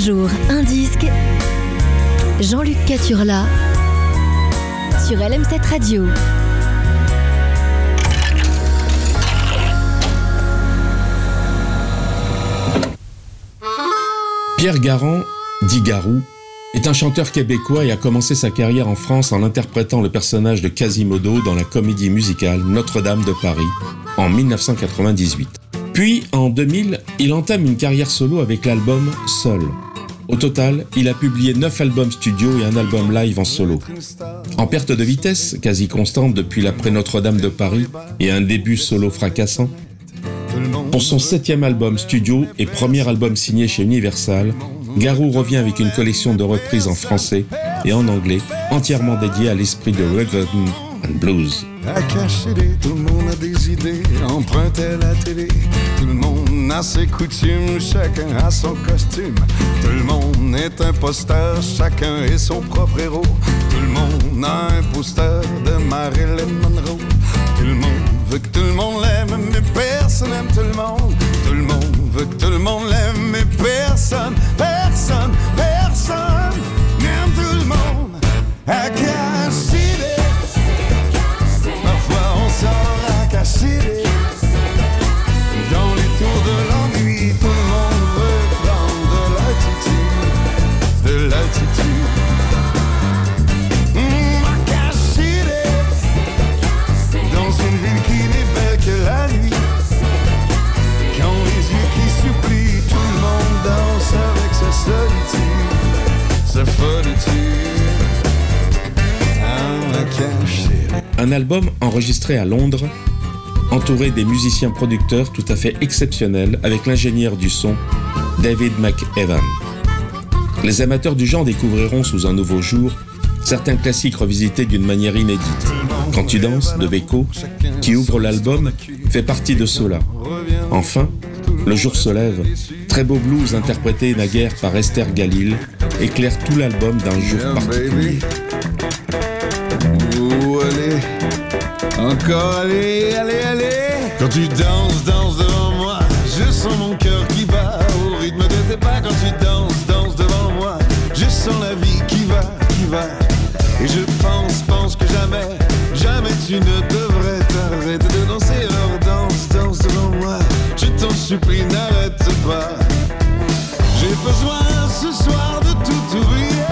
jour, un disque. Jean-Luc Caturla sur LM7 Radio. Pierre Garand, dit Garou, est un chanteur québécois et a commencé sa carrière en France en interprétant le personnage de Quasimodo dans la comédie musicale Notre-Dame de Paris en 1998. Puis, en 2000, il entame une carrière solo avec l'album Seul. Au total, il a publié 9 albums studio et un album live en solo. En perte de vitesse, quasi constante depuis l'après Notre-Dame de Paris et un début solo fracassant, pour son 7e album studio et premier album signé chez Universal, Garou revient avec une collection de reprises en français et en anglais, entièrement dédiée à l'esprit de rhythm and blues. À cacher, tout le monde a des idées, emprunté à la télé. Tout le monde a ses coutumes, chacun a son costume. Tout le monde est imposteur, chacun est son propre héros. Tout le monde a un poster de Marilyn Monroe. Tout le monde veut que tout le monde l'aime, mais personne n'aime tout le monde. Tout le monde veut que tout le monde l'aime, mais personne n'aime tout le monde. À cacher. Parfois on sort à cacher. Dans les tours de l'ennui, tout le monde veut prendre de l'altitude. À cacher. Dans une ville qui n'est belle que la nuit. Quand les yeux qui supplient, tout le monde danse avec sa solitude, sa solitude. À cacher. Un album enregistré à Londres, entouré des musiciens producteurs tout à fait exceptionnels avec l'ingénieur du son, David McEwan. Les amateurs du genre découvriront sous un nouveau jour certains classiques revisités d'une manière inédite. Quand tu danses, de Beko, qui ouvre l'album, fait partie de cela. Enfin, Le jour se lève, très beau blues interprété naguère par Esther Galil, éclaire tout l'album d'un jour particulier. Encore allez. Quand tu danses devant moi, je sens mon cœur qui bat au rythme de tes pas. Quand tu danses devant moi, je sens la vie qui va. Et je pense que jamais tu ne devrais t'arrêter de danser. Alors danse devant moi, je t'en supplie, n'arrête pas. J'ai besoin ce soir de tout oublier.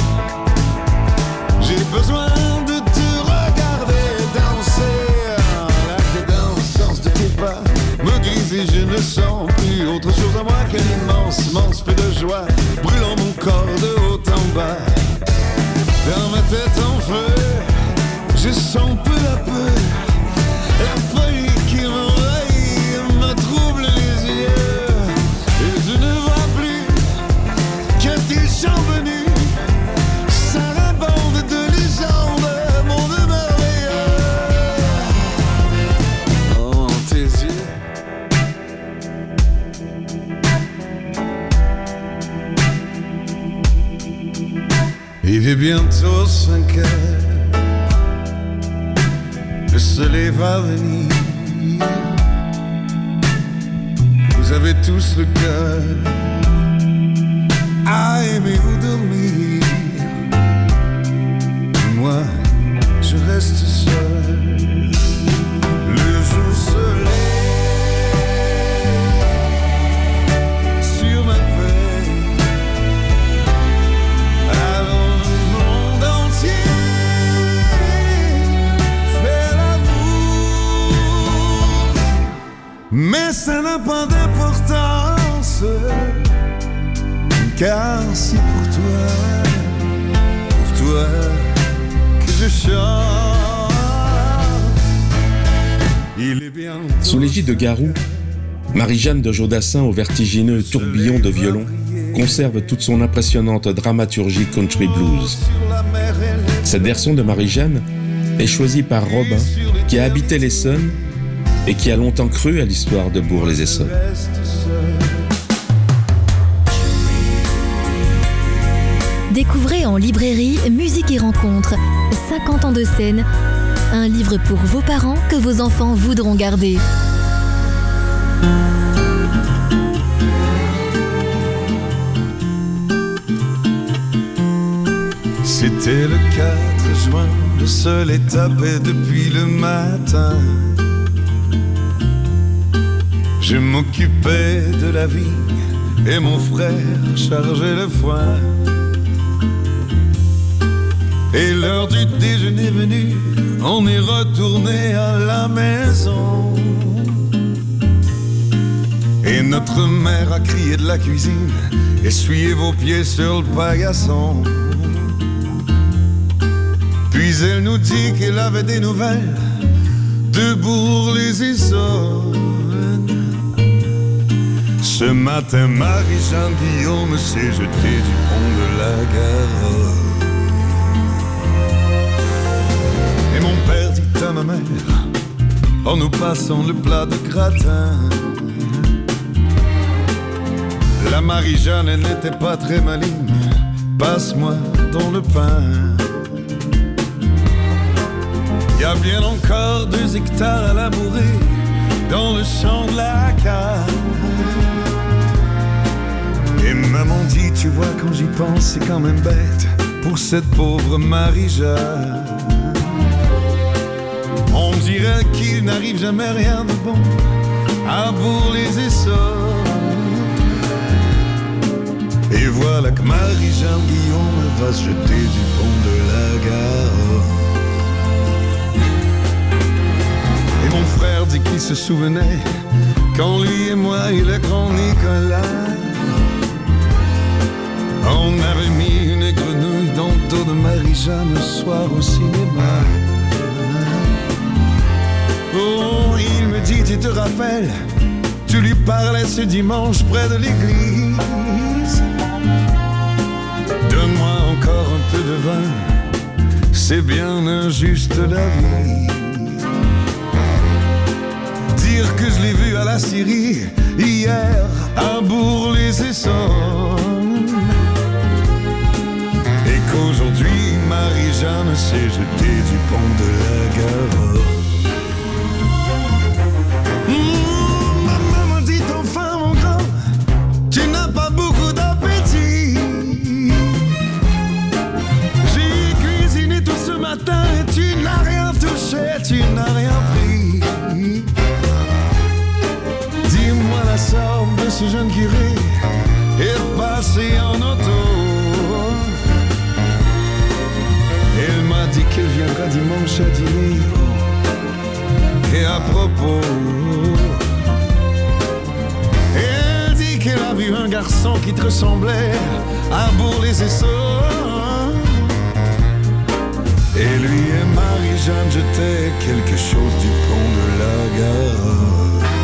J'ai besoin de te regarder danser. La cadence de tes pas me grise et je ne sens plus autre chose à moi qu'un immense feu de joie brûlant mon corps de haut en bas. Dans ma tête en feu, je sens peu à peu la folie qui m'envahit, me trouble les yeux. Et je ne vois plus que tes chants venus, sarabande de légendes, monde merveilleux. Oh, tes yeux. Il est bientôt 5 heures, le soleil va venir. Vous avez tous le cœur à aimer ou dormir. Moi, je reste seul. Le jour se lève sur ma veille. Alors le monde entier fait l'amour. Mais ça n'a pas d'importance, car c'est pour toi que je chante. Il est bien. Sous l'égide de Garou, Marie-Jeanne de Jodassin au vertigineux tourbillon de violon conserve toute son impressionnante dramaturgie country blues. Cette version de Marie-Jeanne est choisie par Robin, qui a habité l'Essonne et qui a longtemps cru à l'histoire de Bourg-les-Essonnes. Découvrez en librairie Musique et Rencontres, 50 ans de scène, un livre pour vos parents que vos enfants voudront garder. C'était le 4 juin, le soleil tapait depuis le matin. Je m'occupais de la vigne et mon frère chargeait le foin. Et l'heure du déjeuner venue, on est retourné à la maison. Et notre mère a crié de la cuisine, essuyez vos pieds sur le paillasson. Puis elle nous dit qu'elle avait des nouvelles de Bourg-les-Essonnes. Ce matin, Marie-Jeanne Guillaume s'est jetée du pont de la Garonne. Et mon père dit à ma mère, en nous passant le plat de gratin, la Marie-Jeanne, elle n'était pas très maligne, passe-moi dans le pain. Y a bien encore 2 hectares à labourer dans le champ de la cave. Et maman dit, tu vois, quand j'y pense, c'est quand même bête pour cette pauvre Marie-Jeanne. On dirait qu'il n'arrive jamais rien de bon à Bourg-les-Essonnes. Et voilà que Marie-Jeanne Guillaume va se jeter du pont de la Garonne. Et mon frère dit qu'il se souvenait quand lui et moi et le grand Nicolas, on avait mis une grenouille dans le dos de Marie-Jeanne le soir au cinéma. Oh, il me dit, tu te rappelles, tu lui parlais ce dimanche près de l'église. Donne-moi encore un peu de vin, c'est bien injuste la vie. Dire que je l'ai vu à la Syrie hier à Bourg-les-Essonnes, et qu'aujourd'hui Marie-Jeanne s'est jetée du pont de la Garonne. Ma maman dit enfin mon grand, tu n'as pas beaucoup d'appétit. J'ai cuisiné tout ce matin et tu n'as rien touché, tu n'as rien pris. Dis-moi la sorte de ce jeune curé est passé en auto. Elle m'a dit qu'elle viendra dimanche à dîner. Et à propos, elle dit qu'elle a vu un garçon qui te ressemblait à Bourg-les-Essonnes. Et lui et Marie-Jeanne jetaient quelque chose du pont de la Garonne.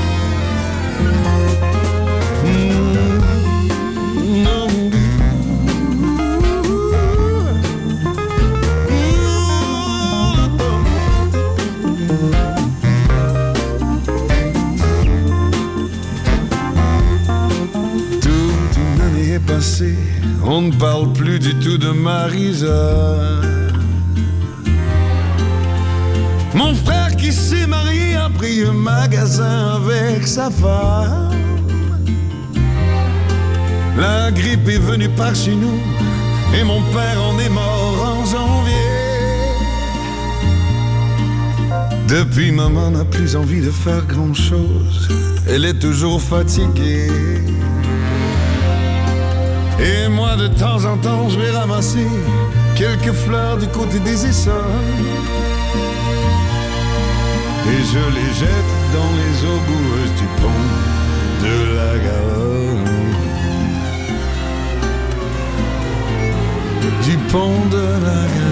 Passé, on ne parle plus du tout de Marie-Jeanne. Mon frère qui s'est marié a pris un magasin avec sa femme. La grippe est venue par chez nous et mon père en est mort en janvier. Depuis, maman n'a plus envie de faire grand-chose, elle est toujours fatiguée. Et moi de temps en temps je vais ramasser quelques fleurs du côté des Essonnes et je les jette dans les eaux boueuses du pont de la Garonne. Du pont de la Garonne.